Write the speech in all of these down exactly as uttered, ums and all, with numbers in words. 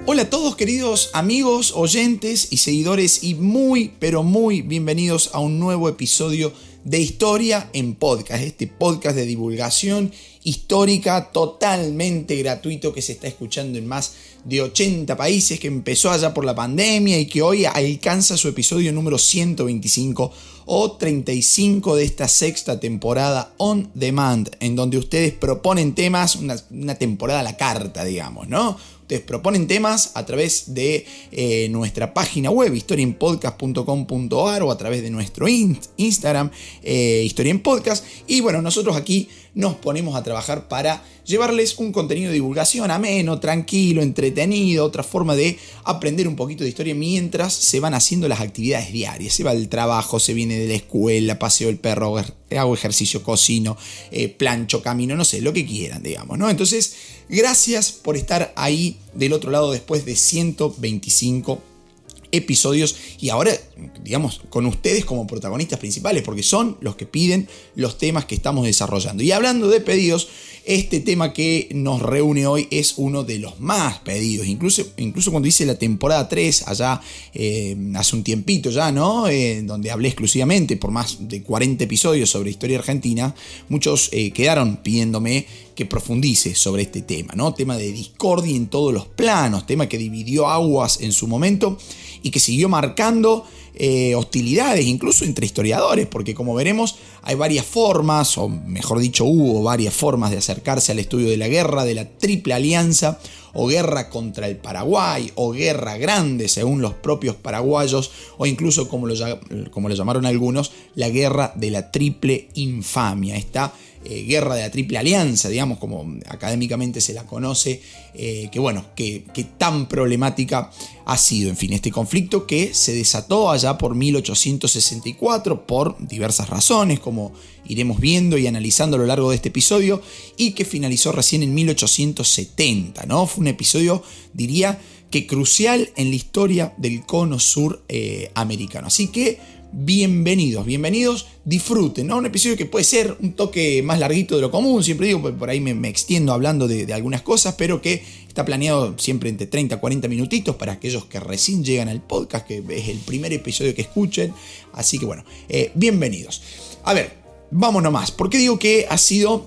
Hola a todos queridos amigos, oyentes y seguidores y muy pero muy bienvenidos a un nuevo episodio de Historia en Podcast, este podcast de divulgación histórica totalmente gratuito que se está escuchando en más de ochenta países, que empezó allá por la pandemia y que hoy alcanza su episodio número ciento veinticinco o treinta y cinco de esta sexta temporada on demand, en donde ustedes proponen temas, una, una temporada a la carta, digamos, ¿no? Ustedes proponen temas a través de eh, nuestra página web historia en podcast punto com punto a r o a través de nuestro in- Instagram eh, Historia en Podcast, y bueno, nosotros aquí nos ponemos a trabajar para llevarles un contenido de divulgación ameno, tranquilo, entretenido, otra forma de aprender un poquito de historia mientras se van haciendo las actividades diarias. Se va al trabajo, se viene de la escuela, paseo el perro, hago ejercicio, cocino, eh, plancho, camino, no sé, lo que quieran, digamos, ¿no? Entonces, gracias por estar ahí del otro lado después de ciento veinticinco episodios y ahora, digamos, con ustedes como protagonistas principales, porque son los que piden los temas que estamos desarrollando. Y hablando de pedidos, este tema que nos reúne hoy es uno de los más pedidos, incluso, incluso cuando hice la temporada tres, allá eh, hace un tiempito ya, ¿no? Eh, donde hablé exclusivamente por más de cuarenta episodios sobre historia argentina, muchos eh, quedaron pidiéndome que profundice sobre este tema, ¿no? Tema de discordia en todos los planos, tema que dividió aguas en su momento y que siguió marcando eh, hostilidades, incluso entre historiadores, porque como veremos hay varias formas, o mejor dicho hubo varias formas de acercarse al estudio de la guerra, de la Triple Alianza, o guerra contra el Paraguay, o guerra grande según los propios paraguayos, o incluso como lo, como lo llamaron algunos, la guerra de la Triple Infamia, esta eh, guerra de la Triple Alianza, digamos, como académicamente se la conoce, eh, que bueno, que, que tan problemática ha sido, en fin, este conflicto que se desató allá por mil ochocientos sesenta y cuatro por diversas razones, como iremos viendo y analizando a lo largo de este episodio, y que finalizó recién en mil ochocientos setenta, ¿no? Fue un episodio, diría, que crucial en la historia del cono sur eh, americano. Así que bienvenidos, bienvenidos, disfruten, ¿no? Un episodio que puede ser un toque más larguito de lo común, siempre digo, por ahí me, me extiendo hablando de, de algunas cosas, pero que está planeado siempre entre treinta a cuarenta minutitos para aquellos que recién llegan al podcast, que es el primer episodio que escuchen. Así que bueno, eh, bienvenidos. A ver, vamos nomás. ¿Por qué digo que ha sido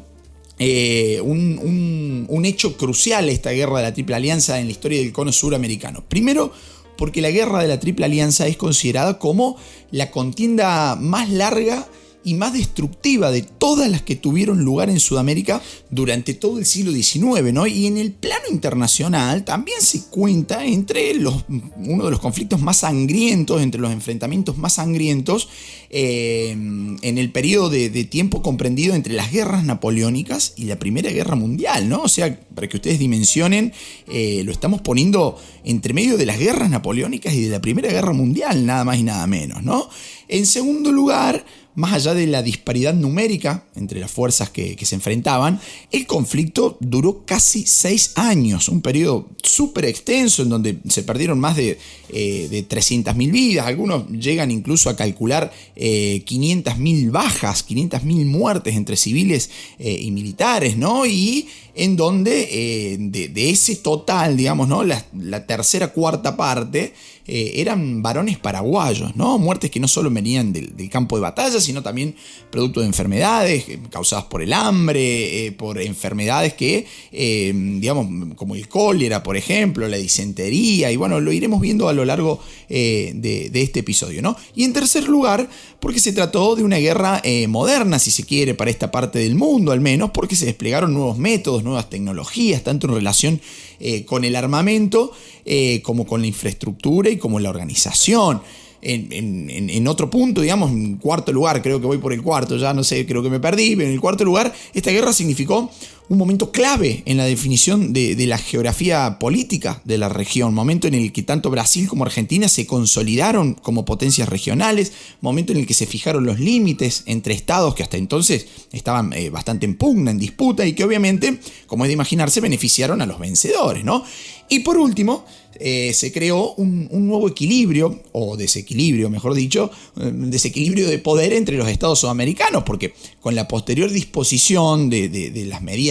eh, un, un, un hecho crucial esta guerra de la Triple Alianza en la historia del cono suramericano? Primero, porque la guerra de la Triple Alianza es considerada como la contienda más larga y más destructiva de todas las que tuvieron lugar en Sudamérica durante todo el siglo diecinueve, ¿no? Y en el plano internacional también se cuenta entre los, uno de los conflictos más sangrientos, entre los enfrentamientos más sangrientos eh, en el periodo de, de tiempo comprendido entre las guerras napoleónicas y la Primera Guerra Mundial, ¿no? O sea, para que ustedes dimensionen, eh, lo estamos poniendo entre medio de las guerras napoleónicas y de la Primera Guerra Mundial, nada más y nada menos, ¿no? En segundo lugar, más allá de la disparidad numérica entre las fuerzas que, que se enfrentaban, el conflicto duró casi seis años, un periodo súper extenso en donde se perdieron más de, eh, de trescientas mil vidas, algunos llegan incluso a calcular eh, quinientas mil bajas, quinientas mil muertes entre civiles eh, y militares, ¿no? Y en donde eh, de, de ese total, digamos, ¿no? La, la tercera cuarta parte eh, eran varones paraguayos, ¿no? Muertes que no solo venían del, del campo de batalla, sino también producto de enfermedades eh, causadas por el hambre, eh, por enfermedades que, eh, digamos, como el cólera, por ejemplo, la disentería, y bueno, lo iremos viendo a lo largo eh, de, de este episodio, ¿no? Y en tercer lugar, porque se trató de una guerra eh, moderna, si se quiere, para esta parte del mundo al menos, porque se desplegaron nuevos métodos, nuevas tecnologías, tanto en relación eh, con el armamento eh, como con la infraestructura y como la organización. En, en, en otro punto, digamos, en cuarto lugar, creo que voy por el cuarto, ya no sé, creo que me perdí, pero en el cuarto lugar, esta guerra significó un momento clave en la definición de, de la geografía política de la región, momento en el que tanto Brasil como Argentina se consolidaron como potencias regionales, momento en el que se fijaron los límites entre estados que hasta entonces estaban eh, bastante en pugna, en disputa, y que obviamente, como es de imaginarse, beneficiaron a los vencedores, ¿no? Y por último, eh, se creó un, un nuevo equilibrio, o desequilibrio, mejor dicho, un desequilibrio de poder entre los estados sudamericanos, porque con la posterior disposición de, de, de las medidas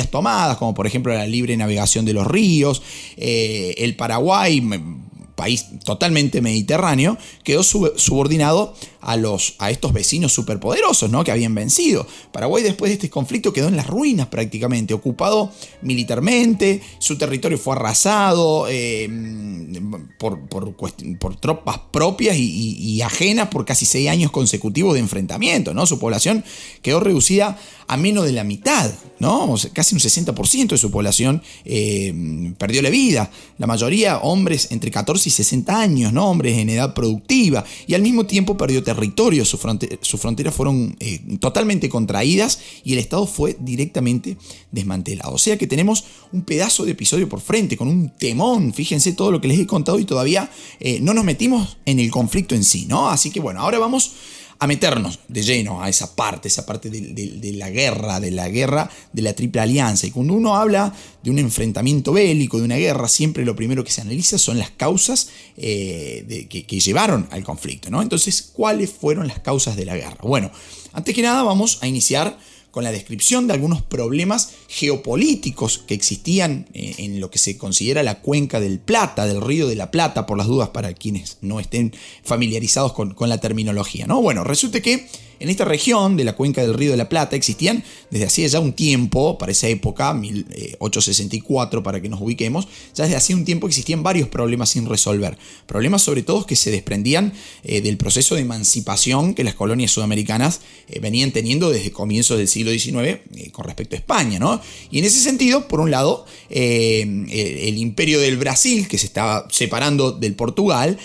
vías tomadas, como por ejemplo la libre navegación de los ríos. Eh, el Paraguay, país totalmente mediterráneo, quedó subordinado a, los, a estos vecinos superpoderosos, ¿no?, que habían vencido. Paraguay, después de este conflicto, quedó en las ruinas prácticamente, ocupado militarmente, su territorio fue arrasado eh, por, por, por tropas propias y, y, y ajenas por casi seis años consecutivos de enfrentamiento, ¿no? Su población quedó reducida a menos de la mitad, ¿no? O sea, casi un sesenta por ciento de su población eh, perdió la vida. La mayoría hombres entre catorce y sesenta años, ¿no? Hombres en edad productiva. Y al mismo tiempo perdió territorio. Sus fronte- sus fronteras fueron eh, totalmente contraídas y el Estado fue directamente desmantelado. O sea que tenemos un pedazo de episodio por frente, con un temón. Fíjense todo lo que les he contado y todavía eh, no nos metimos en el conflicto en sí, ¿no? Así que bueno, ahora vamos a meternos de lleno a esa parte, esa parte de, de, de la guerra, de la guerra de la Triple Alianza. Y cuando uno habla de un enfrentamiento bélico, de una guerra, siempre lo primero que se analiza son las causas eh, de, que, que llevaron al conflicto, ¿no? Entonces, ¿cuáles fueron las causas de la guerra? Bueno, antes que nada vamos a iniciar con la descripción de algunos problemas geopolíticos que existían en lo que se considera la cuenca del Plata, del Río de la Plata, por las dudas para quienes no estén familiarizados con, con la terminología, ¿no? Bueno, resulta que en esta región de la cuenca del Río de la Plata existían desde hacía ya un tiempo, para esa época, mil ochocientos sesenta y cuatro para que nos ubiquemos, ya desde hacía un tiempo existían varios problemas sin resolver. Problemas sobre todo que se desprendían eh, del proceso de emancipación que las colonias sudamericanas eh, venían teniendo desde comienzos del siglo diecinueve eh, con respecto a España, ¿no? Y en ese sentido, por un lado, eh, el, el imperio del Brasil, que se estaba separando del Portugal,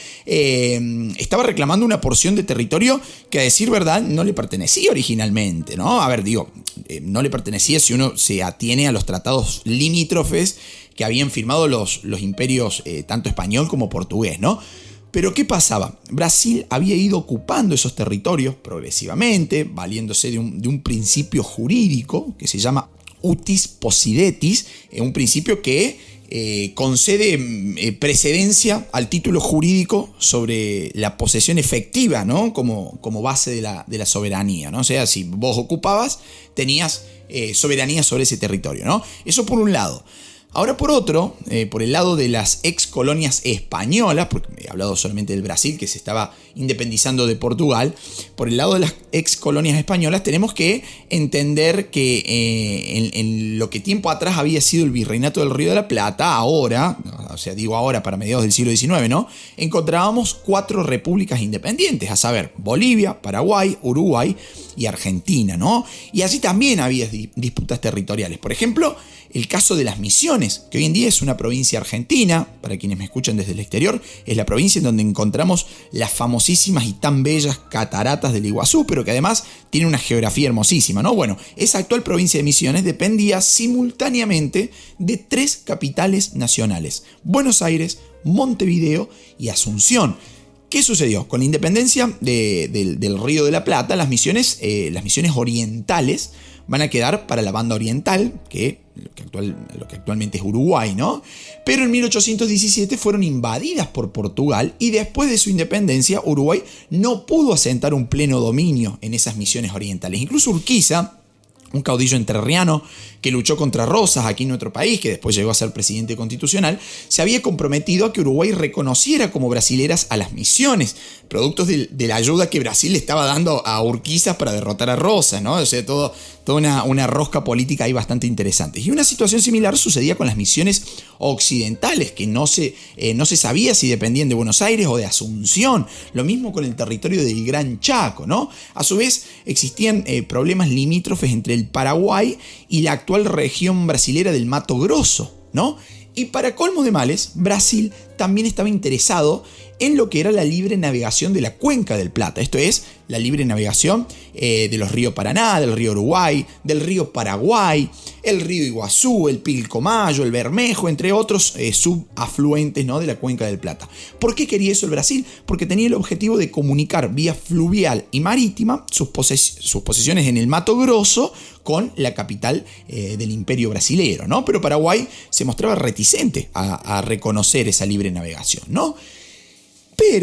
eh, estaba reclamando una porción de territorio que, a decir verdad, no le pertenecía originalmente, ¿no? A ver, digo, eh, no le pertenecía si uno se atiene a los tratados limítrofes que habían firmado los, los imperios eh, tanto español como portugués, ¿no? Pero ¿qué pasaba? Brasil había ido ocupando esos territorios progresivamente, valiéndose de un, de un principio jurídico que se llama utis possidetis, eh, un principio que Eh, concede eh, precedencia al título jurídico sobre la posesión efectiva, ¿no? Como, como base de la, de la soberanía, ¿no? O sea, si vos ocupabas, tenías eh, soberanía sobre ese territorio, ¿no? Eso por un lado. Ahora por otro, eh, por el lado de las ex colonias españolas, porque he hablado solamente del Brasil que se estaba independizando de Portugal, por el lado de las ex colonias españolas tenemos que entender que eh, en, en lo que tiempo atrás había sido el virreinato del Río de la Plata, ahora, o sea, digo ahora para mediados del siglo diecinueve, ¿no? Encontrábamos cuatro repúblicas independientes, a saber, Bolivia, Paraguay, Uruguay y Argentina, ¿no? Y allí también había disputas territoriales. Por ejemplo, el caso de las Misiones, que hoy en día es una provincia argentina, para quienes me escuchan desde el exterior, es la provincia en donde encontramos las famosísimas y tan bellas cataratas del Iguazú, pero que además tiene una geografía hermosísima, ¿no? Bueno, esa actual provincia de Misiones dependía simultáneamente de tres capitales nacionales: Buenos Aires, Montevideo y Asunción. ¿Qué sucedió? Con la independencia de, de, del Río de la Plata, las misiones, eh, las misiones orientales van a quedar para la banda oriental, que lo que, actual, lo que actualmente es Uruguay, ¿no? Pero en mil ochocientos diecisiete fueron invadidas por Portugal y después de su independencia, Uruguay no pudo asentar un pleno dominio en esas misiones orientales. Incluso Urquiza, un caudillo entrerriano que luchó contra Rosas aquí en nuestro país, que después llegó a ser presidente constitucional, se había comprometido a que Uruguay reconociera como brasileras a las misiones, productos de, de la ayuda que Brasil le estaba dando a Urquiza para derrotar a Rosas, ¿no? O sea, todo, toda una, una rosca política ahí bastante interesante. Y una situación similar sucedía con las misiones occidentales, que no se, eh, no se sabía si dependían de Buenos Aires o de Asunción. Lo mismo con el territorio del Gran Chaco, ¿no? A su vez, existían eh, problemas limítrofes entre el Paraguay y la actual región brasilera del Mato Grosso, ¿no? Y para colmo de males, Brasil también estaba interesado en lo que era la libre navegación de la cuenca del Plata, esto es, la libre navegación eh, de los ríos Paraná, del río Uruguay, del río Paraguay, el río Iguazú, el Pilcomayo, el Bermejo, entre otros eh, subafluentes, ¿no?, de la cuenca del Plata. ¿Por qué quería eso el Brasil? Porque tenía el objetivo de comunicar vía fluvial y marítima sus, poses- sus posesiones en el Mato Grosso con la capital eh, del imperio brasilero, ¿no? Pero Paraguay se mostraba reticente a, a reconocer esa libre navegación, ¿no? Pero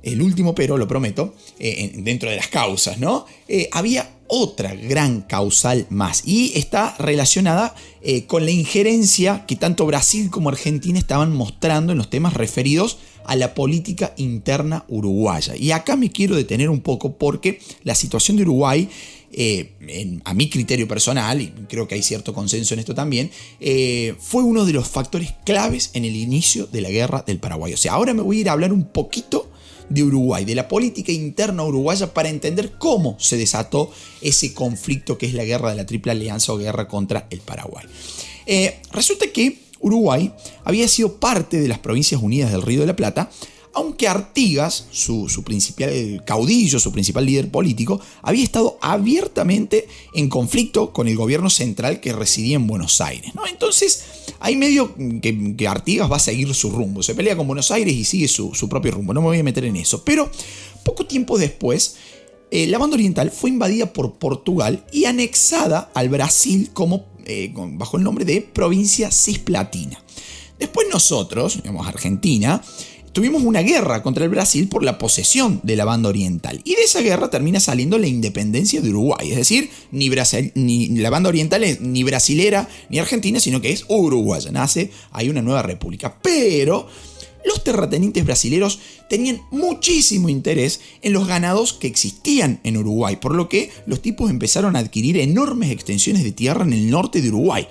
el último pero, lo prometo, eh, dentro de las causas, ¿no? Eh, había otra gran causal más y está relacionada eh, con la injerencia que tanto Brasil como Argentina estaban mostrando en los temas referidos a la política interna uruguaya. Y acá me quiero detener un poco porque la situación de Uruguay, eh, en, a mi criterio personal, y creo que hay cierto consenso en esto también, eh, fue uno de los factores claves en el inicio de la guerra del Paraguay. O sea, ahora me voy a ir a hablar un poquito de Uruguay, de la política interna uruguaya, para entender cómo se desató ese conflicto que es la guerra de la Triple Alianza o guerra contra el Paraguay. Eh, resulta que Uruguay había sido parte de las Provincias Unidas del Río de la Plata, aunque Artigas, su, su principal caudillo, su principal líder político, había estado abiertamente en conflicto con el gobierno central que residía en Buenos Aires, ¿no? Entonces, hay medio que, que Artigas va a seguir su rumbo, se pelea con Buenos Aires y sigue su, su propio rumbo, no me voy a meter en eso. Pero poco tiempo después, eh, la banda oriental fue invadida por Portugal y anexada al Brasil como, eh, bajo el nombre de Provincia Cisplatina. Después nosotros, digamos Argentina, tuvimos una guerra contra el Brasil por la posesión de la banda oriental. Y de esa guerra termina saliendo la independencia de Uruguay. Es decir, ni, Brasil, ni la banda oriental es ni brasilera ni argentina, sino que es uruguaya. Nace, hay una nueva república. Pero los terratenientes brasileros tenían muchísimo interés en los ganados que existían en Uruguay. Por lo que los tipos empezaron a adquirir enormes extensiones de tierra en el norte de Uruguay.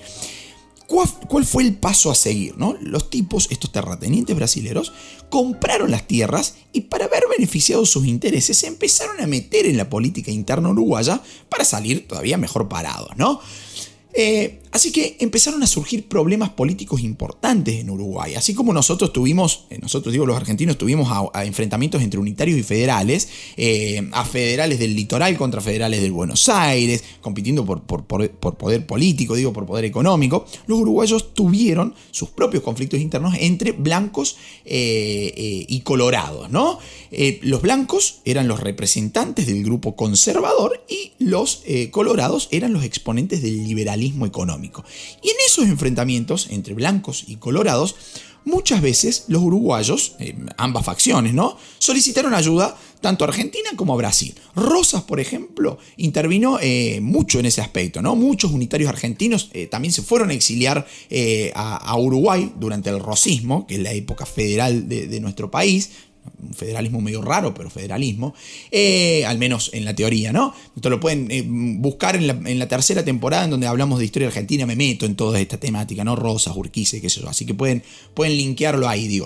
¿Cuál fue el paso a seguir, ¿no? Los tipos, estos terratenientes brasileros, compraron las tierras y para haber beneficiado sus intereses se empezaron a meter en la política interna uruguaya para salir todavía mejor parados, ¿no? Eh, así que empezaron a surgir problemas políticos importantes en Uruguay. Así como nosotros tuvimos, eh, nosotros digo los argentinos, tuvimos a, a enfrentamientos entre unitarios y federales, eh, a federales del litoral contra federales del Buenos Aires, compitiendo por, por, por, por poder político, digo por poder económico, los uruguayos tuvieron sus propios conflictos internos entre blancos eh, eh, y colorados, ¿no? Eh, los blancos eran los representantes del grupo conservador y los eh, colorados eran los exponentes del liberalismo económico. Y en esos enfrentamientos entre blancos y colorados, muchas veces los uruguayos, eh, ambas facciones, ¿no?, solicitaron ayuda tanto a Argentina como a Brasil. Rosas, por ejemplo, intervino eh, mucho en ese aspecto, ¿no? Muchos unitarios argentinos eh, también se fueron a exiliar eh, a, a Uruguay durante el rosismo, que es la época federal de, de nuestro país. Un federalismo medio raro, pero federalismo, eh, al menos en la teoría, ¿no? Esto lo pueden eh, buscar en la, en la tercera temporada en donde hablamos de historia argentina, me meto en toda esta temática, ¿no? Rosas, Urquiza, qué sé yo, así que pueden, pueden linkearlo ahí, digo.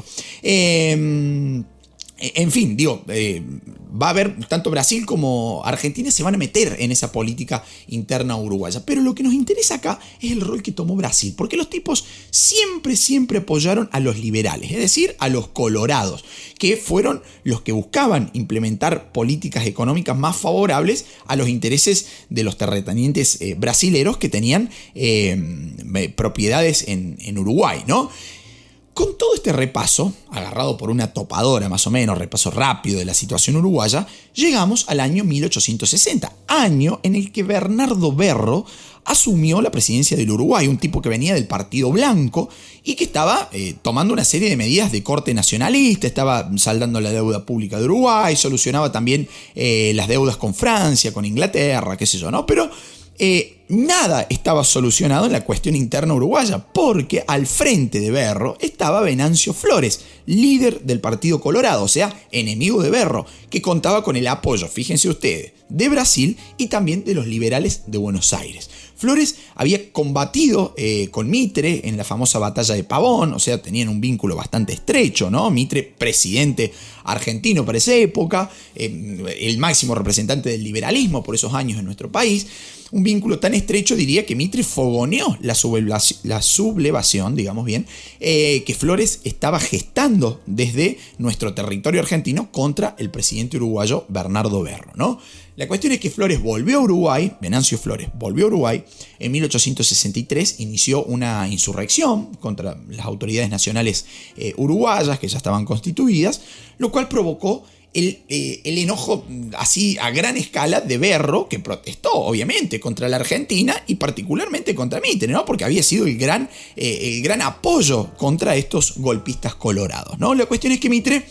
Eh, En fin, digo, eh, va a haber tanto Brasil como Argentina se van a meter en esa política interna uruguaya. Pero lo que nos interesa acá es el rol que tomó Brasil, porque los tipos siempre, siempre apoyaron a los liberales, es decir, a los colorados, que fueron los que buscaban implementar políticas económicas más favorables a los intereses de los terratenientes eh, brasileros que tenían eh, propiedades en, en Uruguay, ¿no? Con todo este repaso, agarrado por una topadora más o menos, repaso rápido de la situación uruguaya, llegamos al año mil ochocientos sesenta, año en el que Bernardo Berro asumió la presidencia del Uruguay, un tipo que venía del Partido Blanco y que estaba eh, tomando una serie de medidas de corte nacionalista, estaba saldando la deuda pública de Uruguay, solucionaba también eh, las deudas con Francia, con Inglaterra, qué sé yo, ¿no? Pero Eh, nada estaba solucionado en la cuestión interna uruguaya, porque al frente de Berro estaba Venancio Flores, líder del Partido Colorado, o sea, enemigo de Berro, que contaba con el apoyo, fíjense ustedes, de Brasil y también de los liberales de Buenos Aires. Flores había combatido eh, con Mitre en la famosa batalla de Pavón, o sea, tenían un vínculo bastante estrecho, ¿no? Mitre, presidente argentino para esa época, eh, el máximo representante del liberalismo por esos años en nuestro país. Un vínculo tan estrecho, diría, que Mitre fogoneó la sublevación, la sublevación digamos bien, eh, que Flores estaba gestando desde nuestro territorio argentino contra el presidente uruguayo Bernardo Berro, ¿no? La cuestión es que Flores volvió a Uruguay, Venancio Flores volvió a Uruguay, en mil ochocientos sesenta y tres inició una insurrección contra las autoridades nacionales eh, uruguayas que ya estaban constituidas, lo cual provocó El, eh, el enojo así a gran escala de Berro, que protestó obviamente contra la Argentina y particularmente contra Mitre, ¿no? Porque había sido el gran, eh, el gran apoyo contra estos golpistas colorados, ¿no? La cuestión es que Mitre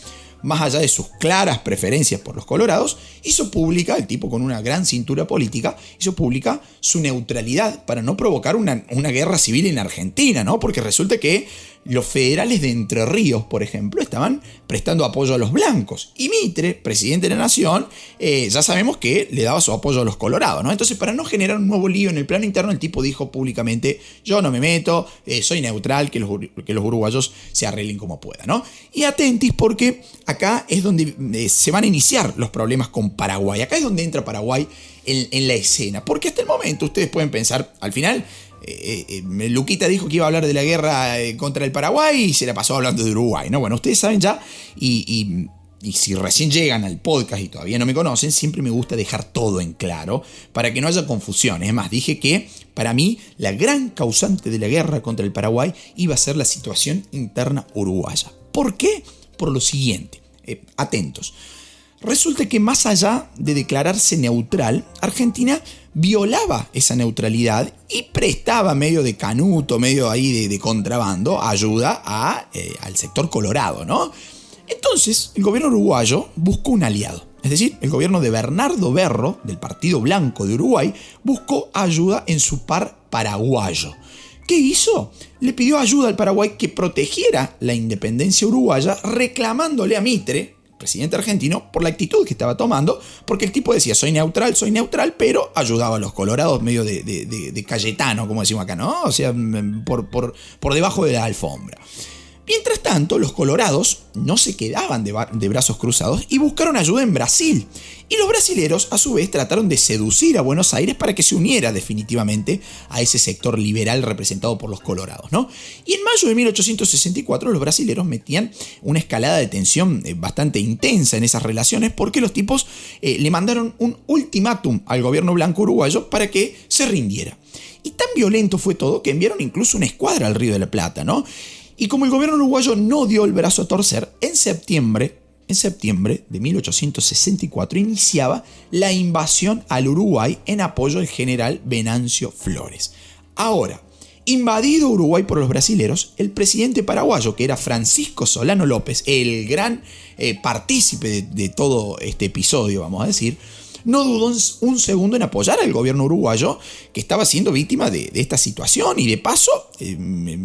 más allá de sus claras preferencias por los colorados, hizo pública, el tipo con una gran cintura política, hizo pública su neutralidad para no provocar una, una guerra civil en Argentina, ¿no? Porque resulta que los federales de Entre Ríos, por ejemplo, estaban prestando apoyo a los blancos. Y Mitre, presidente de la Nación, eh, ya sabemos que le daba su apoyo a los colorados, ¿no? Entonces, para no generar un nuevo lío en el plano interno, el tipo dijo públicamente: yo no me meto, eh, soy neutral, que los, que los uruguayos se arreglen como puedan, ¿no? Y atentis, porque acá es donde eh, se van a iniciar los problemas con Paraguay. Acá es donde entra Paraguay en, en la escena. Porque hasta el momento ustedes pueden pensar, al final... Eh, eh, Luquita dijo que iba a hablar de la guerra eh, contra el Paraguay y se la pasó hablando de Uruguay, ¿no? Bueno, ustedes saben ya, y, y, y si recién llegan al podcast y todavía no me conocen, siempre me gusta dejar todo en claro para que no haya confusiones. Es más, dije que para mí la gran causante de la guerra contra el Paraguay iba a ser la situación interna uruguaya. ¿Por qué? Por lo siguiente, eh, atentos. Resulta que más allá de declararse neutral, Argentina violaba esa neutralidad y prestaba medio de canuto, medio ahí de, de contrabando, ayuda a, eh, al sector colorado, ¿no? Entonces, el gobierno uruguayo buscó un aliado. Es decir, el gobierno de Bernardo Berro, del Partido Blanco de Uruguay, buscó ayuda en su par paraguayo. ¿Qué hizo? Le pidió ayuda al Paraguay que protegiera la independencia uruguaya, reclamándole a Mitre, presidente argentino, por la actitud que estaba tomando, porque el tipo decía: soy neutral, soy neutral, pero ayudaba a los colorados medio de, de, de, de Cayetano, como decimos acá, ¿no? O sea, por, por, por debajo de la alfombra. Mientras tanto, los colorados no se quedaban de, de brazos cruzados y buscaron ayuda en Brasil. Y los brasileros, a su vez, trataron de seducir a Buenos Aires para que se uniera definitivamente a ese sector liberal representado por los colorados, ¿no? Y en mayo de mil ochocientos sesenta y cuatro, los brasileros metían una escalada de tensión bastante intensa en esas relaciones, porque los tipos eh, le mandaron un ultimátum al gobierno blanco uruguayo para que se rindiera. Y tan violento fue todo que enviaron incluso una escuadra al Río de la Plata, ¿no? Y como el gobierno uruguayo no dio el brazo a torcer, en septiembre, en septiembre de mil ochocientos sesenta y cuatro iniciaba la invasión al Uruguay en apoyo del general Venancio Flores. Ahora, invadido Uruguay por los brasileros, el presidente paraguayo, que era Francisco Solano López, el gran eh, partícipe de, de todo este episodio, vamos a decir, no dudó un segundo en apoyar al gobierno uruguayo, que estaba siendo víctima de, de esta situación, y de paso eh,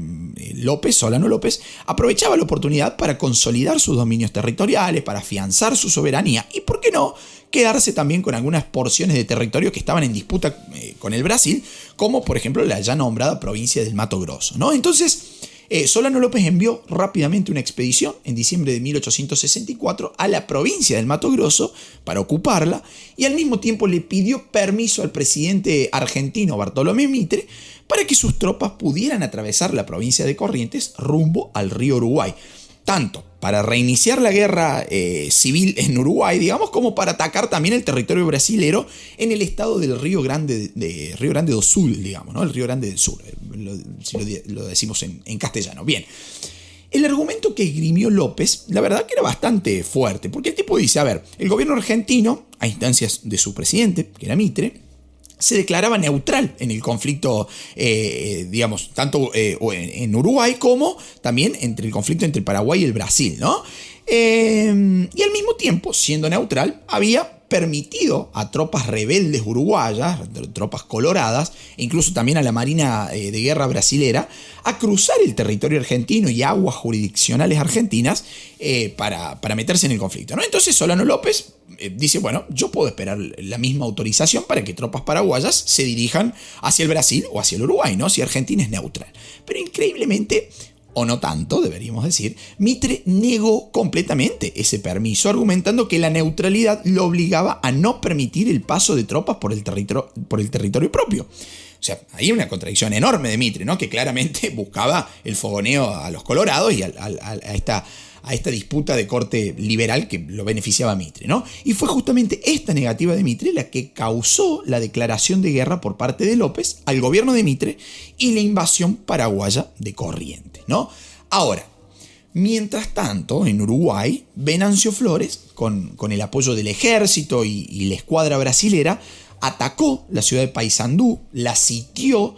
López, Solano López, aprovechaba la oportunidad para consolidar sus dominios territoriales, para afianzar su soberanía y, ¿por qué no?, quedarse también con algunas porciones de territorio que estaban en disputa eh, con el Brasil, como por ejemplo la ya nombrada provincia del Mato Grosso, ¿no? Entonces, Eh, Solano López envió rápidamente una expedición en diciembre de mil ochocientos sesenta y cuatro a la provincia del Mato Grosso para ocuparla, y al mismo tiempo le pidió permiso al presidente argentino Bartolomé Mitre para que sus tropas pudieran atravesar la provincia de Corrientes rumbo al río Uruguay, tanto para reiniciar la guerra eh, civil en Uruguay, digamos, como para atacar también el territorio brasilero en el estado del Río Grande, de, de Río Grande do Sul, digamos, ¿no? El Río Grande del Sur, lo, si lo, lo decimos en, en castellano. Bien, el argumento que esgrimió López, la verdad que era bastante fuerte, porque el tipo dice: a ver, el gobierno argentino, a instancias de su presidente, que era Mitre, se declaraba neutral en el conflicto, eh, digamos, tanto eh, en Uruguay como también entre el conflicto entre el Paraguay y el Brasil, ¿no? Eh, y al mismo tiempo, siendo neutral, había permitido a tropas rebeldes uruguayas, tropas coloradas, e incluso también a la Marina eh, de Guerra brasilera, a cruzar el territorio argentino y aguas jurisdiccionales argentinas eh, para, para meterse en el conflicto, ¿no? Entonces Solano López eh, dice: bueno, yo puedo esperar la misma autorización para que tropas paraguayas se dirijan hacia el Brasil o hacia el Uruguay, ¿no? Si Argentina es neutral. Pero increíblemente, o no tanto, deberíamos decir, Mitre negó completamente ese permiso, argumentando que la neutralidad lo obligaba a no permitir el paso de tropas por el, territorio, por el territorio propio. O sea, ahí hay una contradicción enorme de Mitre, ¿no? Que claramente buscaba el fogoneo a los colorados y a, a, a, esta, a esta disputa de corte liberal que lo beneficiaba a Mitre, ¿no? Y fue justamente esta negativa de Mitre la que causó la declaración de guerra por parte de López al gobierno de Mitre y la invasión paraguaya de Corrientes, ¿no? Ahora, mientras tanto, en Uruguay, Venancio Flores, con, con el apoyo del ejército y, y la escuadra brasilera, atacó la ciudad de Paysandú, la sitió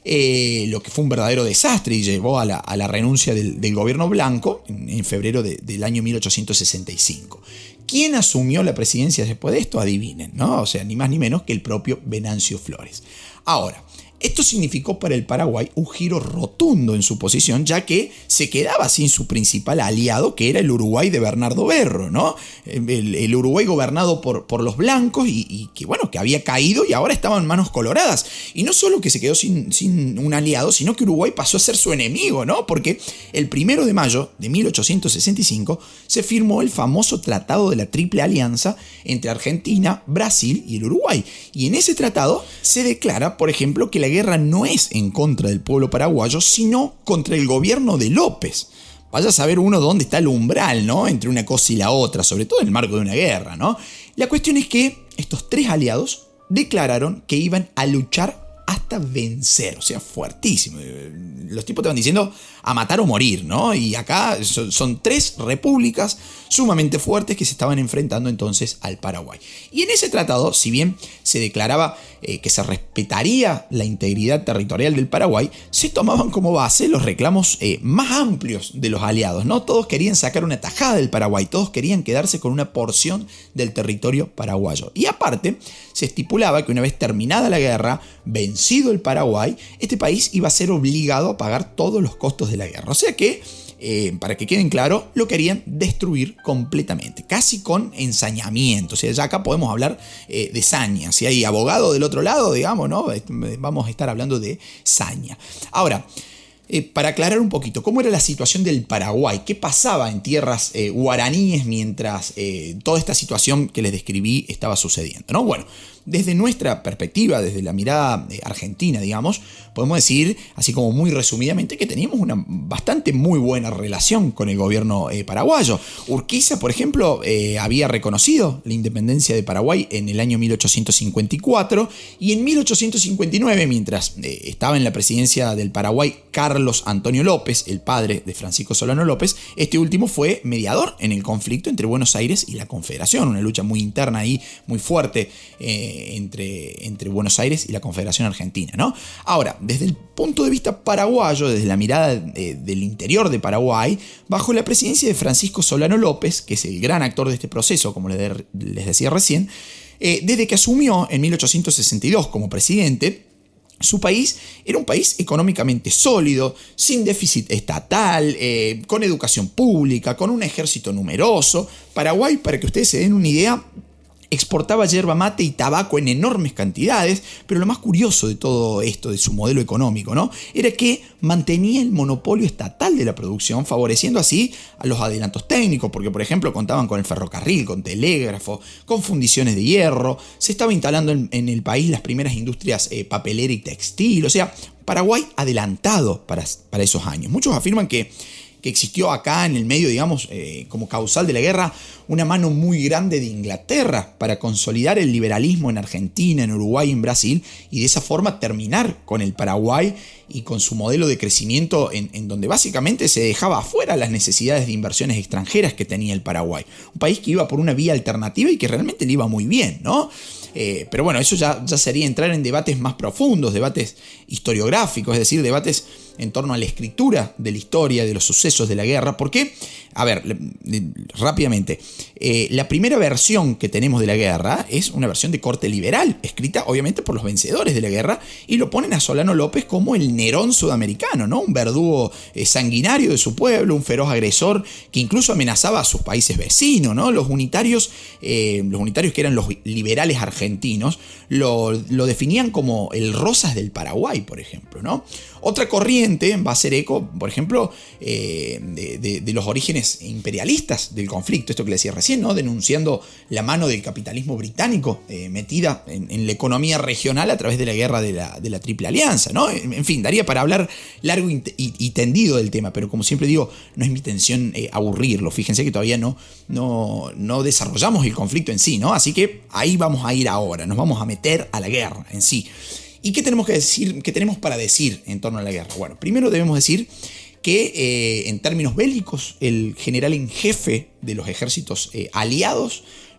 eh, lo que fue un verdadero desastre y llevó a la, a la renuncia del, del gobierno blanco en, en febrero de, del año mil ochocientos sesenta y cinco. ¿Quién asumió la presidencia después de esto? Adivinen, ¿no? O sea, ni más ni menos que el propio Venancio Flores. Ahora, esto significó para el Paraguay un giro rotundo en su posición, ya que se quedaba sin su principal aliado, que era el Uruguay de Bernardo Berro, ¿no? El, el Uruguay gobernado por, por los blancos y, y que, bueno, que había caído y ahora estaba en manos coloradas. Y no solo que se quedó sin, sin un aliado, sino que Uruguay pasó a ser su enemigo, ¿no? Porque el primero de mayo de mil ochocientos sesenta y cinco se firmó el famoso Tratado de la Triple Alianza entre Argentina, Brasil y el Uruguay. Y en ese tratado se declara, por ejemplo, que la guerra no es en contra del pueblo paraguayo, sino contra el gobierno de López. Vaya a saber uno dónde está el umbral, ¿no? Entre una cosa y la otra, sobre todo en el marco de una guerra, ¿no? La cuestión es que estos tres aliados declararon que iban a luchar hasta vencer, o sea, fuertísimo. Los tipos te van diciendo a matar o morir, ¿no? Y acá son, son tres repúblicas sumamente fuertes que se estaban enfrentando entonces al Paraguay. Y en ese tratado, si bien se declaraba eh, que se respetaría la integridad territorial del Paraguay, se tomaban como base los reclamos eh, más amplios de los aliados, ¿no? Todos querían sacar una tajada del Paraguay, todos querían quedarse con una porción del territorio paraguayo. Y aparte, se estipulaba que una vez terminada la guerra, vencido el Paraguay, este país iba a ser obligado a pagar todos los costos de la guerra. O sea que, eh, para que queden claro, lo querían destruir completamente, casi con ensañamiento. O sea, ya acá podemos hablar eh, de saña. Si hay abogado del otro lado, digamos, ¿no? Vamos a estar hablando de saña. Ahora, Eh, para aclarar un poquito, ¿cómo era la situación del Paraguay? ¿Qué pasaba en tierras eh, guaraníes mientras eh, toda esta situación que les describí estaba sucediendo, ¿no? Bueno, desde nuestra perspectiva, desde la mirada eh, argentina, digamos, podemos decir, así como muy resumidamente, que teníamos una bastante muy buena relación con el gobierno eh, paraguayo. Urquiza, por ejemplo, eh, había reconocido la independencia de Paraguay en el año mil ochocientos cincuenta y cuatro y en mil ochocientos cincuenta y nueve, mientras eh, estaba en la presidencia del Paraguay Carlos Antonio López, el padre de Francisco Solano López, este último fue mediador en el conflicto entre Buenos Aires y la Confederación, una lucha muy interna ahí, muy fuerte eh, entre, entre Buenos Aires y la Confederación Argentina, ¿no? Ahora, desde el punto de vista paraguayo, desde la mirada de, del interior de Paraguay, bajo la presidencia de Francisco Solano López, que es el gran actor de este proceso, como les, de, les decía recién, eh, desde que asumió en mil ochocientos sesenta y dos como presidente, su país era un país económicamente sólido, sin déficit estatal, eh, con educación pública, con un ejército numeroso. Paraguay, para que ustedes se den una idea, exportaba yerba mate y tabaco en enormes cantidades, pero lo más curioso de todo esto, de su modelo económico, ¿no?, era que mantenía el monopolio estatal de la producción, favoreciendo así a los adelantos técnicos, porque por ejemplo contaban con el ferrocarril, con telégrafo, con fundiciones de hierro, se estaba instalando en, en el país las primeras industrias eh, papelera y textil, o sea, Paraguay adelantado para, para esos años. Muchos afirman que que existió acá en el medio, digamos, eh, como causal de la guerra, una mano muy grande de Inglaterra para consolidar el liberalismo en Argentina, en Uruguay y en Brasil, y de esa forma terminar con el Paraguay y con su modelo de crecimiento en, en donde básicamente se dejaba afuera las necesidades de inversiones extranjeras que tenía el Paraguay. Un país que iba por una vía alternativa y que realmente le iba muy bien, ¿no? Eh, pero bueno, eso ya, ya sería entrar en debates más profundos, debates historiográficos, es decir, debates en torno a la escritura de la historia, de los sucesos de la guerra. Porque, a ver, rápidamente, eh, la primera versión que tenemos de la guerra es una versión de corte liberal, escrita obviamente por los vencedores de la guerra, y lo ponen a Solano López como el Nerón sudamericano, ¿no? Un verdugo eh, sanguinario de su pueblo, un feroz agresor que incluso amenazaba a sus países vecinos, ¿no? Los unitarios, eh, los unitarios que eran los liberales argentinos, lo, lo definían como el Rosas del Paraguay, por ejemplo, ¿no? Otra corriente va a ser eco, por ejemplo, eh, de, de, de los orígenes imperialistas del conflicto, esto que le decía recién, ¿no? Denunciando la mano del capitalismo británico eh, metida en, en la economía regional a través de la guerra de la, de la Triple Alianza, ¿no? En, en fin, daría para hablar largo y, y, y tendido del tema, pero como siempre digo, no es mi intención eh, aburrirlo. Fíjense que todavía no, no, no desarrollamos el conflicto en sí, ¿no? Así que ahí vamos a ir ahora, nos vamos a meter a la guerra en sí. ¿Y qué tenemos que decir, qué tenemos para decir en torno a la guerra? Bueno, primero debemos decir que eh, en términos bélicos el general en jefe de los ejércitos eh, aliados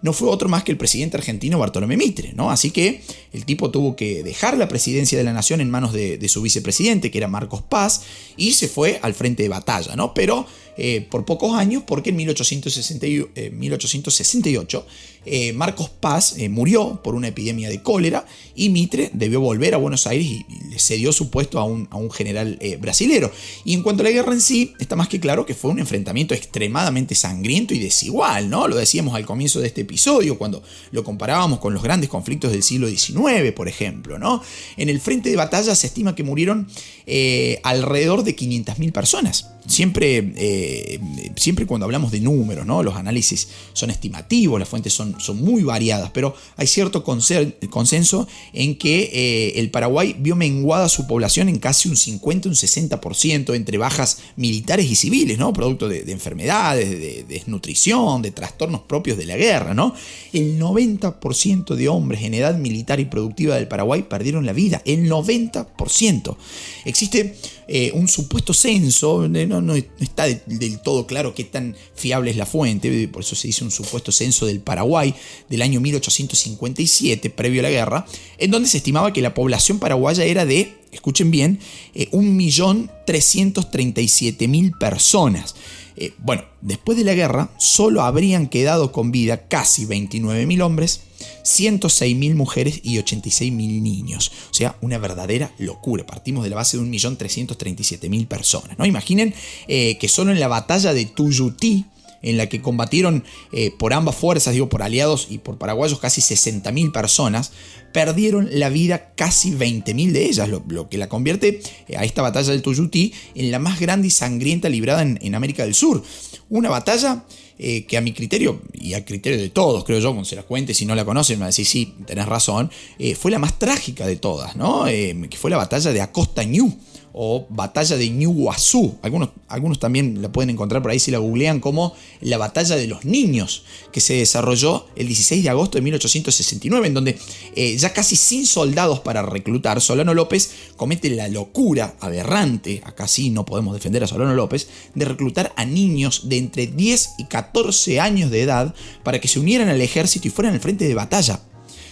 no fue otro más que el presidente argentino Bartolomé Mitre, ¿no? Así que el tipo tuvo que dejar la presidencia de la nación en manos de, de su vicepresidente, que era Marcos Paz, y se fue al frente de batalla, ¿no? Pero eh, por pocos años, porque en mil ochocientos sesenta y ocho eh, Marcos Paz eh, murió por una epidemia de cólera y Mitre debió volver a Buenos Aires y, y le cedió su puesto a un, a un general eh, brasilero. Y en cuanto a la guerra en sí, está más que claro que fue un enfrentamiento extremadamente sangriento y desigual, ¿no? Lo decíamos al comienzo de este episodio, cuando lo comparábamos con los grandes conflictos del siglo diecinueve, por ejemplo, ¿no? En el frente de batalla se estima que murieron eh, alrededor de quinientas mil personas. Siempre, eh, siempre cuando hablamos de números, ¿no? Los análisis son estimativos, las fuentes son, son muy variadas, pero hay cierto consenso en que eh, el Paraguay vio menguada su población en casi un cincuenta, un sesenta por ciento entre bajas militares y civiles, ¿no? Producto de, de enfermedades, de, de desnutrición, de trastornos propios de la guerra, ¿no? El noventa por ciento de hombres en edad militar y productiva del Paraguay perdieron la vida, el noventa por ciento. Existe eh, un supuesto censo, no, no está de, del todo claro qué tan fiable es la fuente, por eso se dice un supuesto censo del Paraguay del año mil ochocientos cincuenta y siete, previo a la guerra, en donde se estimaba que la población paraguaya era de, escuchen bien, eh, un millón trescientos treinta y siete mil personas. Eh, bueno, después de la guerra solo habrían quedado con vida casi veintinueve mil hombres, ciento seis mil mujeres y ochenta y seis mil niños. O sea, una verdadera locura. Partimos de la base de un millón trescientos treinta y siete mil personas, ¿no? Imaginen eh, que solo en la batalla de Tuyutí, en la que combatieron eh, por ambas fuerzas, digo, por aliados y por paraguayos, casi sesenta mil personas, perdieron la vida casi veinte mil de ellas, lo, lo que la convierte eh, a esta batalla del Tuyutí en la más grande y sangrienta librada en, en América del Sur. Una batalla eh, que a mi criterio, y al criterio de todos, creo yo, cuando se las cuente, si no la conocen, me van a decir, sí, tenés razón, eh, fue la más trágica de todas, ¿no? Eh, que fue la batalla de Acosta Ñu, o batalla de Ñuguazú. Algunos, algunos también la pueden encontrar por ahí si la googlean como la batalla de los niños, que se desarrolló el dieciséis de agosto de mil ochocientos sesenta y nueve, en donde eh, ya casi sin soldados para reclutar, Solano López comete la locura aberrante, acá sí no podemos defender a Solano López, de reclutar a niños de entre diez y catorce años de edad para que se unieran al ejército y fueran al frente de batalla.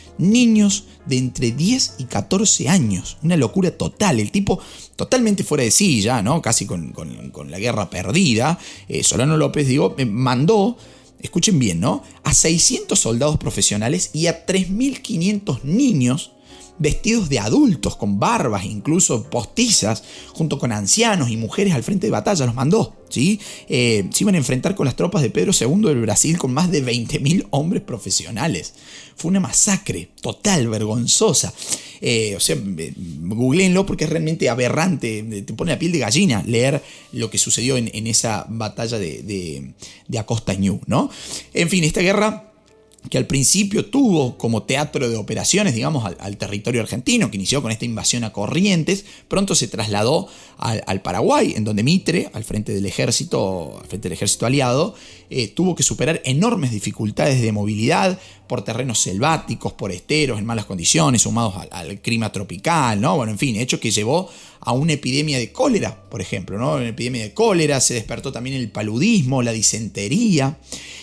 Niños de entre diez y catorce años, una locura total, el tipo totalmente fuera de sí ya, ¿no? Casi con, con, con la guerra perdida. eh, Solano López, digo, mandó, escuchen bien, ¿no? A seiscientos soldados profesionales y a tres mil quinientos niños vestidos de adultos, con barbas, incluso postizas, junto con ancianos y mujeres al frente de batalla, los mandó, ¿sí? Eh, se iban a enfrentar con las tropas de Pedro segundo del Brasil con más de veinte mil hombres profesionales. Fue una masacre total, vergonzosa. Eh, o sea, eh, googleenlo porque es realmente aberrante, te pone la piel de gallina leer lo que sucedió en, en esa batalla de, de, de Acosta Ñu, ¿no? En fin, esta guerra, que al principio tuvo como teatro de operaciones, digamos, al, al territorio argentino, que inició con esta invasión a Corrientes, pronto se trasladó al, al Paraguay, en donde Mitre, al frente del ejército, al frente del ejército aliado, eh, tuvo que superar enormes dificultades de movilidad por terrenos selváticos, por esteros en malas condiciones, sumados al, al clima tropical, ¿no? Bueno, en fin, hecho que llevó a una epidemia de cólera, por ejemplo, ¿no? Una epidemia de cólera, se despertó también el paludismo, la disentería.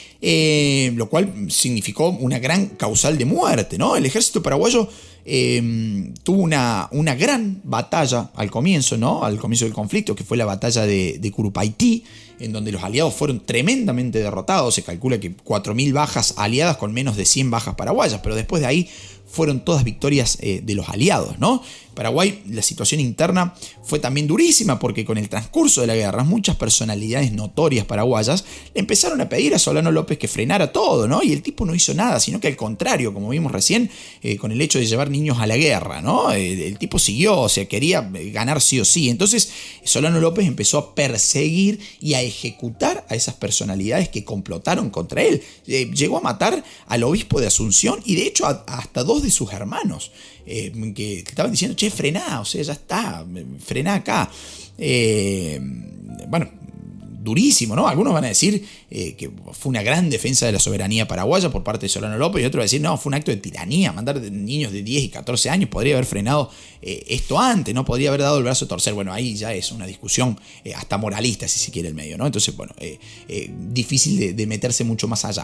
Eh, lo cual significó una gran causal de muerte, ¿no? El ejército paraguayo eh, tuvo una, una gran batalla al comienzo, ¿no? Al comienzo del conflicto, que fue la batalla de, de Curupaití, en donde los aliados fueron tremendamente derrotados. Se calcula que cuatro mil bajas aliadas con menos de cien bajas paraguayas, pero después de ahí fueron todas victorias eh, de los aliados, ¿no? Paraguay, la situación interna fue también durísima porque con el transcurso de la guerra muchas personalidades notorias paraguayas le empezaron a pedir a Solano López que frenara todo, ¿no? Y el tipo no hizo nada, sino que al contrario, como vimos recién, eh, con el hecho de llevar niños a la guerra, ¿no? El, el tipo siguió, o sea, quería ganar sí o sí. Entonces Solano López empezó a perseguir y a ejecutar a esas personalidades que complotaron contra él. Eh, llegó a matar al obispo de Asunción y de hecho a, a hasta dos de sus hermanos. Eh, que estaban diciendo, che, frená, o sea, ya está, frená acá. Eh, bueno, durísimo, ¿no? Algunos van a decir eh, que fue una gran defensa de la soberanía paraguaya por parte de Solano López, y otros van a decir, no, fue un acto de tiranía, mandar niños de diez y catorce años, podría haber frenado eh, esto antes, ¿no? Podría haber dado el brazo a torcer. Bueno, ahí ya es una discusión eh, hasta moralista, si se quiere, el medio, ¿no? Entonces, bueno, eh, eh, difícil de, de meterse mucho más allá.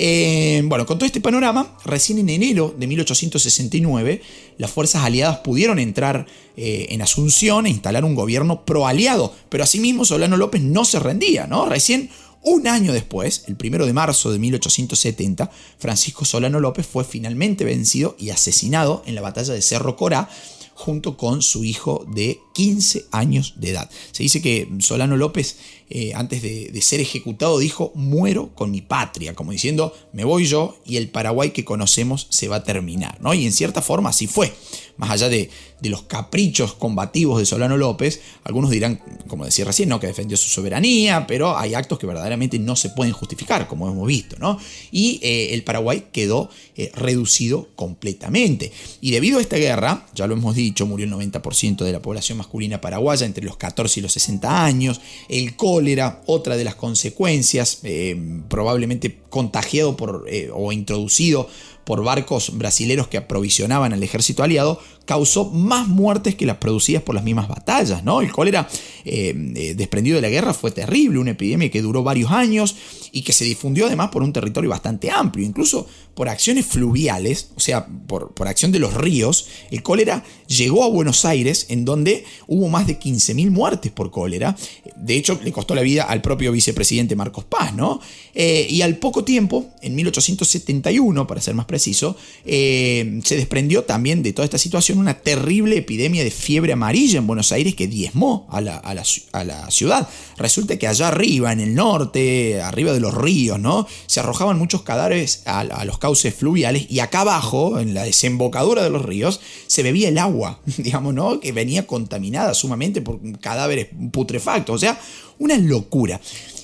Eh, bueno, con todo este panorama, recién en enero de mil ochocientos sesenta y nueve, las fuerzas aliadas pudieron entrar eh, en Asunción e instalar un gobierno proaliado, pero asimismo Solano López no se rendía, ¿no? Recién un año después, el primero de marzo de mil ochocientos setenta, Francisco Solano López fue finalmente vencido y asesinado en la batalla de Cerro Corá, junto con su hijo de quince años de edad. Se dice que Solano López, eh, antes de, de ser ejecutado, dijo: muero con mi patria, como diciendo, me voy yo y el Paraguay que conocemos se va a terminar, ¿no? Y en cierta forma así fue. Más allá de, de los caprichos combativos de Solano López, algunos dirán, como decía recién, ¿no?, que defendió su soberanía, pero hay actos que verdaderamente no se pueden justificar, como hemos visto, ¿no? Y eh, el Paraguay quedó eh, reducido completamente. Y debido a esta guerra, ya lo hemos dicho, murió el noventa por ciento de la población masculina paraguaya entre los catorce y los sesenta años. El cólera, otra de las consecuencias, eh, probablemente contagiado por, eh, o introducido por barcos brasileros que aprovisionaban al ejército aliado, causó más muertes que las producidas por las mismas batallas, ¿no? El cólera eh, eh, desprendido de la guerra fue terrible, una epidemia que duró varios años y que se difundió además por un territorio bastante amplio, incluso por acciones fluviales, o sea, por, por acción de los ríos. El cólera llegó a Buenos Aires, en donde hubo más de quince mil muertes por cólera. De hecho, le costó la vida al propio vicepresidente Marcos Paz, ¿no? Eh, y al poco tiempo, en mil ochocientos setenta y uno, para ser más preciso, eh, se desprendió también de toda esta situación una terrible epidemia de fiebre amarilla en Buenos Aires que diezmó a la, a la, a la ciudad. Resulta que allá arriba, en el norte, arriba de los ríos, ¿no?, se arrojaban muchos cadáveres a, a los cauces fluviales, y acá abajo, en la desembocadura de los ríos, se bebía el agua, digamos, ¿no?, que venía contaminada sumamente por cadáveres putrefactos. O sea, una locura.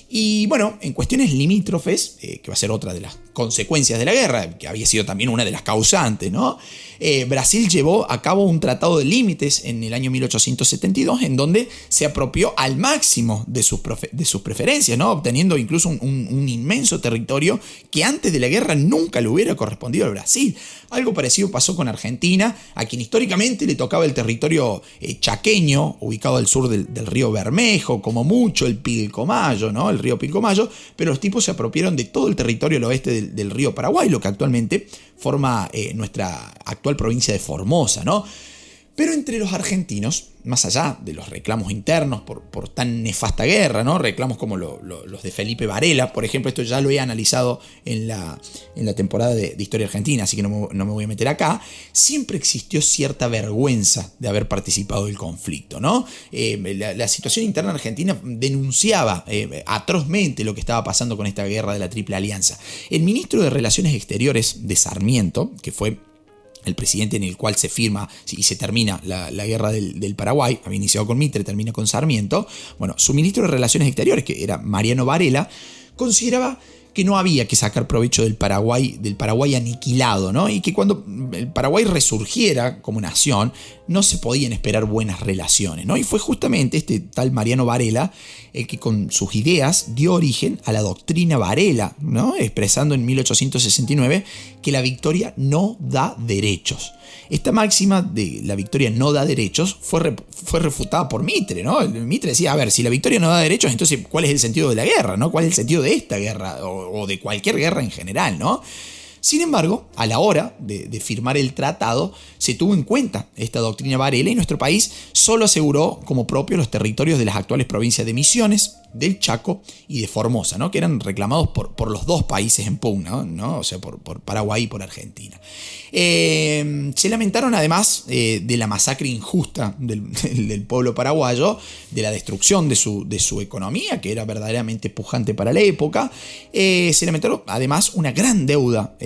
Y bueno, en cuestiones limítrofes, eh, que va a ser otra de las consecuencias de la guerra, que había sido también una de las causantes, ¿no? Eh, Brasil llevó a cabo un tratado de límites en el año mil ochocientos setenta y dos, en donde se apropió al máximo de sus, de sus preferencias, ¿no?, obteniendo incluso un, un, un inmenso territorio que antes de la guerra nunca le hubiera correspondido al Brasil. Algo parecido pasó con Argentina, a quien históricamente le tocaba el territorio eh, chaqueño, ubicado al sur del, del río Bermejo, como mucho el Pilcomayo, ¿no?, el río Pilcomayo, pero los tipos se apropiaron de todo el territorio al oeste del, del río Paraguay, lo que actualmente forma eh, nuestra actual provincia de Formosa, ¿no? Pero entre los argentinos, más allá de los reclamos internos por, por tan nefasta guerra, ¿no?, reclamos como lo, lo, los de Felipe Varela, por ejemplo, esto ya lo he analizado en la, en la temporada de, de Historia Argentina, así que no me, no me voy a meter acá, siempre existió cierta vergüenza de haber participado del conflicto, ¿no? Eh, la, la situación interna argentina denunciaba eh, atrozmente lo que estaba pasando con esta guerra de la Triple Alianza. El ministro de Relaciones Exteriores de Sarmiento, que fue el presidente en el cual se firma y se termina la, la guerra del, del Paraguay, había iniciado con Mitre, termina con Sarmiento. Bueno, su ministro de Relaciones Exteriores, que era Mariano Varela, consideraba que no había que sacar provecho del Paraguay, del Paraguay aniquilado, ¿no? Y que cuando el Paraguay resurgiera como nación, no se podían esperar buenas relaciones, ¿no? Y fue justamente este tal Mariano Varela el que con sus ideas dio origen a la doctrina Varela, ¿no?, expresando en mil ochocientos sesenta y nueve que la victoria no da derechos. Esta máxima de la victoria no da derechos fue, re, fue refutada por Mitre, ¿no? Mitre decía, a ver, si la victoria no da derechos, entonces ¿cuál es el sentido de la guerra, ¿no? ¿Cuál es el sentido de esta guerra o, o de cualquier guerra en general, ¿no? Sin embargo, a la hora de, de firmar el tratado, se tuvo en cuenta esta doctrina Varela y nuestro país solo aseguró como propio los territorios de las actuales provincias de Misiones, del Chaco y de Formosa, ¿no?, que eran reclamados por, por los dos países en pugna, ¿no?, o sea, por, por Paraguay y por Argentina. Eh, se lamentaron además eh, de la masacre injusta del, del, del pueblo paraguayo, de la destrucción de su, de su economía, que era verdaderamente pujante para la época. Eh, se lamentaron además una gran deuda eh,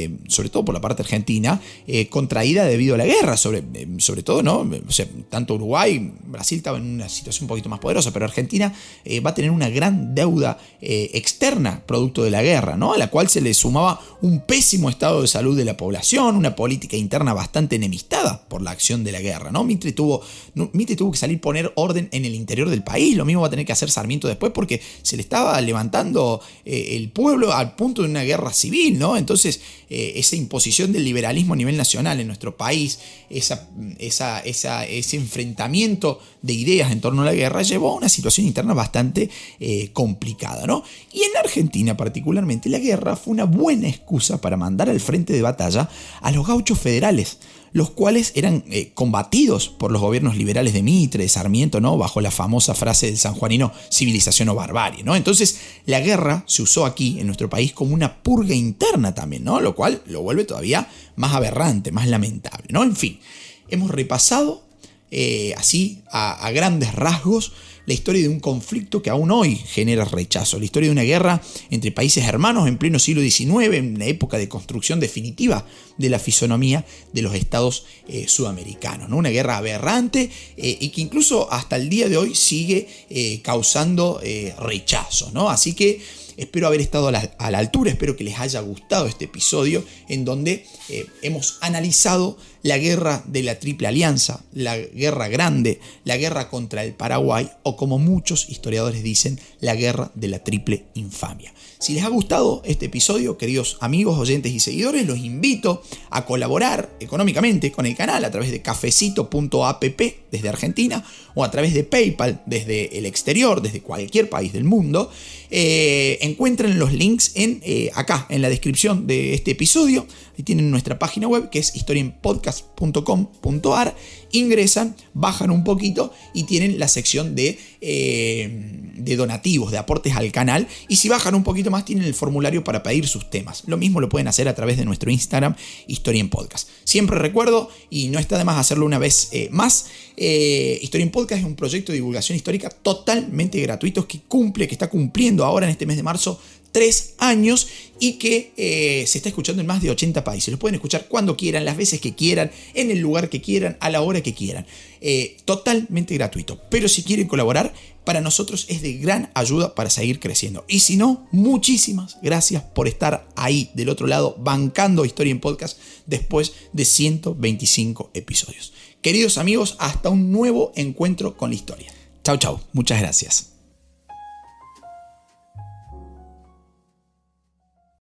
eh, sobre todo por la parte argentina, eh, contraída debido a la guerra, sobre, eh, sobre todo, ¿no? O sea, tanto Uruguay, Brasil estaba en una situación un poquito más poderosa, pero Argentina eh, va a tener una gran deuda eh, externa producto de la guerra, ¿no? A la cual se le sumaba un pésimo estado de salud de la población, una política interna bastante enemistada por la acción de la guerra, ¿no? Mitre tuvo, no, Mitre tuvo que salir a poner orden en el interior del país, lo mismo va a tener que hacer Sarmiento después porque se le estaba levantando eh, el pueblo al punto de una guerra civil, ¿no? Entonces, eh, esa imposición del liberalismo a nivel nacional en nuestro país, esa, esa, esa, ese enfrentamiento de ideas en torno a la guerra llevó a una situación interna bastante eh, complicada, ¿no? Y en Argentina particularmente la guerra fue una buena excusa para mandar al frente de batalla a los gauchos federales, los cuales eran eh, combatidos por los gobiernos liberales de Mitre, de Sarmiento, ¿no? Bajo la famosa frase del sanjuanino, civilización o barbarie, ¿no? Entonces, la guerra se usó aquí, en nuestro país, como una purga interna también, ¿no? Lo cual lo vuelve todavía más aberrante, más lamentable, ¿no? En fin, hemos repasado eh, así, a, a grandes rasgos, la historia de un conflicto que aún hoy genera rechazo, la historia de una guerra entre países hermanos en pleno siglo diecinueve, en la época de construcción definitiva de la fisonomía de los estados eh, sudamericanos, ¿no? Una guerra aberrante eh, y que incluso hasta el día de hoy sigue eh, causando eh, rechazo, ¿no? Así que espero haber estado a la, a la altura, espero que les haya gustado este episodio en donde eh, hemos analizado la guerra de la Triple Alianza, la guerra grande, la guerra contra el Paraguay o como muchos historiadores dicen, la guerra de la Triple Infamia. Si les ha gustado este episodio, queridos amigos, oyentes y seguidores, los invito a colaborar económicamente con el canal a través de cafecito punto app desde Argentina o a través de PayPal desde el exterior, desde cualquier país del mundo. Eh, encuentren los links en, eh, acá en la descripción de este episodio. Ahí tienen nuestra página web que es historienpodcast punto com punto a r. Ingresan, bajan un poquito y tienen la sección de, eh, de donativos, de aportes al canal. Y si bajan un poquito más, tienen el formulario para pedir sus temas. Lo mismo lo pueden hacer a través de nuestro Instagram, Historia en Podcast. Siempre recuerdo, y no está de más hacerlo una vez eh, más, eh, Historia en Podcast es un proyecto de divulgación histórica totalmente gratuito que cumple, que está cumpliendo ahora en este mes de marzo tres años y que eh, se está escuchando en más de ochenta países. Lo pueden escuchar cuando quieran, las veces que quieran, en el lugar que quieran, a la hora que quieran. Eh, totalmente gratuito. Pero si quieren colaborar, para nosotros es de gran ayuda para seguir creciendo. Y si no, muchísimas gracias por estar ahí del otro lado, bancando Historia en Podcast después de ciento veinticinco episodios. Queridos amigos, hasta un nuevo encuentro con la historia. Chau, chau. Muchas gracias.